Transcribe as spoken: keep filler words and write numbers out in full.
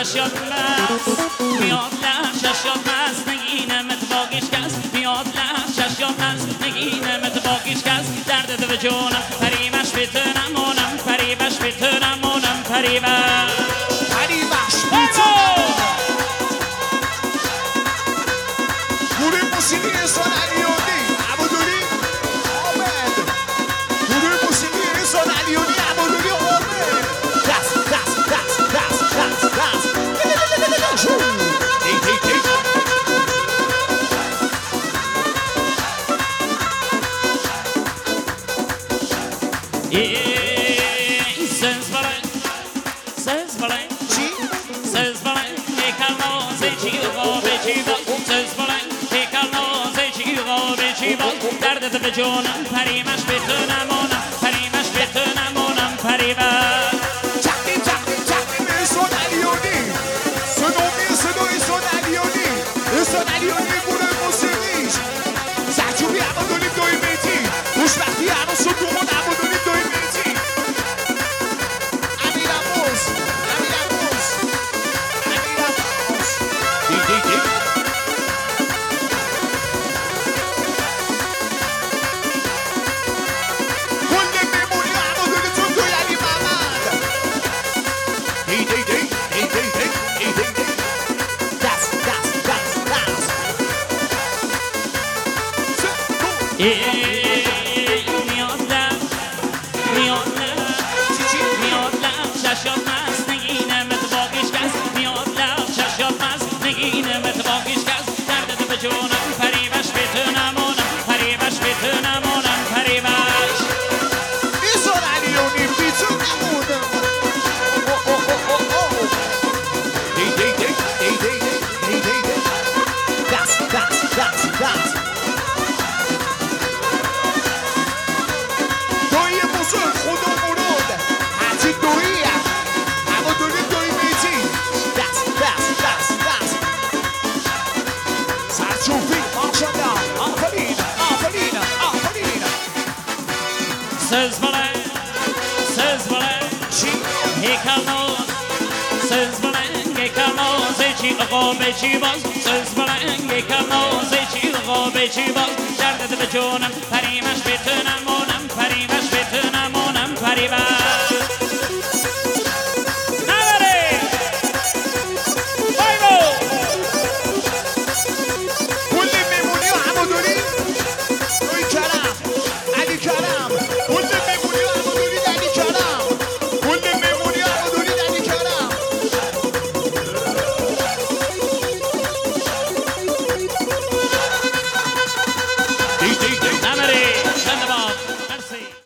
ششیات مست میاد لب ششیات مست نگینم اتفاقیش کس میاد لب ششیات مست نگینم اتفاقیش کس درد دو جونم پریمش بتونم مونم پریمش بتونم مونم پریمش پریمش بتونم گروه موسیقی احسان علیونی عبدالولی آمد گروه موسیقی احسان علیونی عبدالولی آمد دست دست دست دست دست دست دی دی دی Söz bana, söz bana, söz bana, tekrar seçiyor beçiyor. Söz bana, tekrar seçiyor beçiyor. Derde de beconum, parimaş betonam onam, parimaş betonam onam, parimaş. Çakti çakti çakti Eson Aliyoni. Sonomi sono Eson Aliyoni. Eson Aliyoni gure موسیقی. سعجوبی عبدالولی دوی میتی. خوشبختی هنوز سکومون عبدالولی دوی میتی. امیراموز امیراموز امیراموز دی دی دی کل میمونی عبدالولی تو توی علی محمد دی دی دی دی دی دی دی دی دی دست دست دست دست میاد لب میاد لب میاد لب ششیات مست نگینم اتفاقیش کس میاد لب ششیات مست نگینم اتفاقیش کس درد دو بجونم پریمش بتونم اونم پریمش بتونم اونم پریمش ایسان علیونی بیتون نمونم دی دی دی دی دی دی دی دی دست دست دست دست دوی بزرگ خدا مراد هرچی دویی هم اما دوی دوی میتی دست دست دست دست سرچوبی ماشالله آفرین آفرین آفرین söz bana söz bana چی؟ هیکلناز söz bana هیکلناز چی آقا بچی باز söz bana هیکلناز چی آقا بچی باز درد دو بجونم پریمش بتونم اونم پریمش بتونم اونم پریمش نبره بایبو کل میمونی و عبدالولی روی کرم علی کرم کل میمونی و عبدالولی علی کرم کل میمونی و عبدالولی علی کرم دی دی دی نبره زنده باد